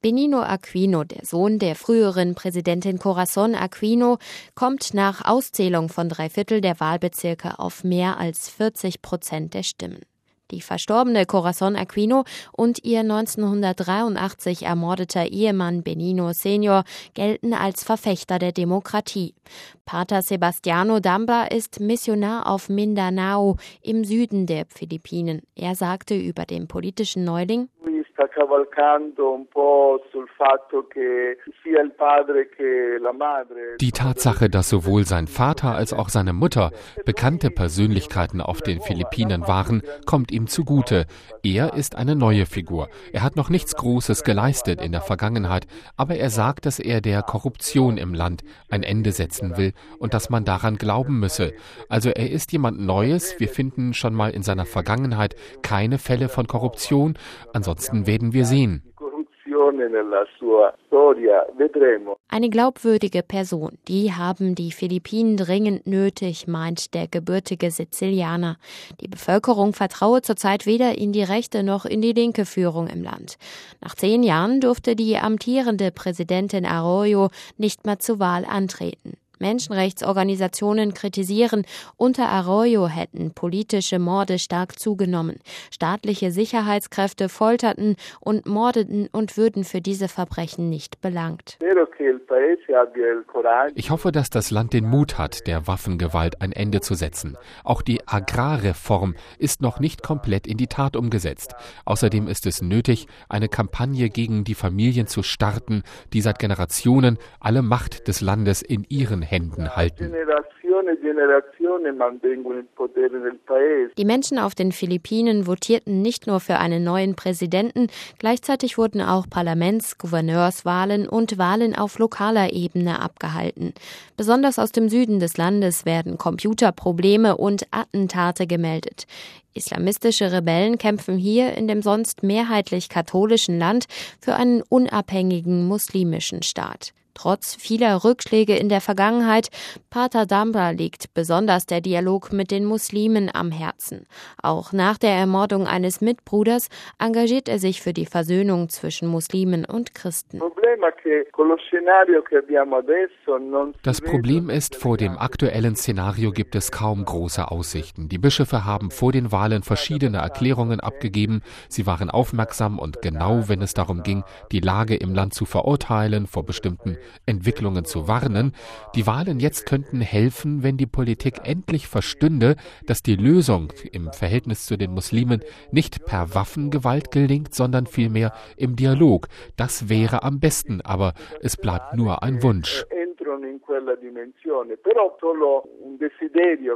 Benigno Aquino, der Sohn der früheren Präsidentin Corazon Aquino, kommt nach Auszählung von 3/4 der Wahlbezirke auf mehr als 40% der Stimmen. Die verstorbene Corazon Aquino und ihr 1983 ermordeter Ehemann Benigno Senior gelten als Verfechter der Demokratie. Pater Sebastiano Damba ist Missionar auf Mindanao im Süden der Philippinen. Er sagte über den politischen Neuling: Die Tatsache, dass sowohl sein Vater als auch seine Mutter bekannte Persönlichkeiten auf den Philippinen waren, kommt ihm zugute. Er ist eine neue Figur. Er hat noch nichts Großes geleistet in der Vergangenheit, aber er sagt, dass er der Korruption im Land ein Ende setzen will und dass man daran glauben müsse. Also er ist jemand Neues. Wir finden schon mal in seiner Vergangenheit keine Fälle von Korruption. Ansonsten werden wir sehen. Eine glaubwürdige Person, die haben die Philippinen dringend nötig, meint der gebürtige Sizilianer. Die Bevölkerung vertraue zurzeit weder in die rechte noch in die linke Führung im Land. Nach 10 Jahren durfte die amtierende Präsidentin Arroyo nicht mehr zur Wahl antreten. Menschenrechtsorganisationen kritisieren, unter Arroyo hätten politische Morde stark zugenommen. Staatliche Sicherheitskräfte folterten und mordeten und würden für diese Verbrechen nicht belangt. Ich hoffe, dass das Land den Mut hat, der Waffengewalt ein Ende zu setzen. Auch die Agrarreform ist noch nicht komplett in die Tat umgesetzt. Außerdem ist es nötig, eine Kampagne gegen die Familien zu starten, die seit Generationen alle Macht des Landes in ihren Händen halten. Die Menschen auf den Philippinen votierten nicht nur für einen neuen Präsidenten, gleichzeitig wurden auch Parlaments-, Gouverneurswahlen und Wahlen auf lokaler Ebene abgehalten. Besonders aus dem Süden des Landes werden Computerprobleme und Attentate gemeldet. Islamistische Rebellen kämpfen hier in dem sonst mehrheitlich katholischen Land für einen unabhängigen muslimischen Staat. Trotz vieler Rückschläge in der Vergangenheit, Pater Damba liegt besonders der Dialog mit den Muslimen am Herzen. Auch nach der Ermordung eines Mitbruders engagiert er sich für die Versöhnung zwischen Muslimen und Christen. Das Problem ist, vor dem aktuellen Szenario gibt es kaum große Aussichten. Die Bischöfe haben vor den Wahlen verschiedene Erklärungen abgegeben. Sie waren aufmerksam und genau, wenn es darum ging, die Lage im Land zu verurteilen, vor bestimmten Entwicklungen zu warnen. Die Wahlen jetzt könnten helfen, wenn die Politik endlich verstünde, dass die Lösung im Verhältnis zu den Muslimen nicht per Waffengewalt gelingt, sondern vielmehr im Dialog. Das wäre am besten, aber es bleibt nur ein Wunsch.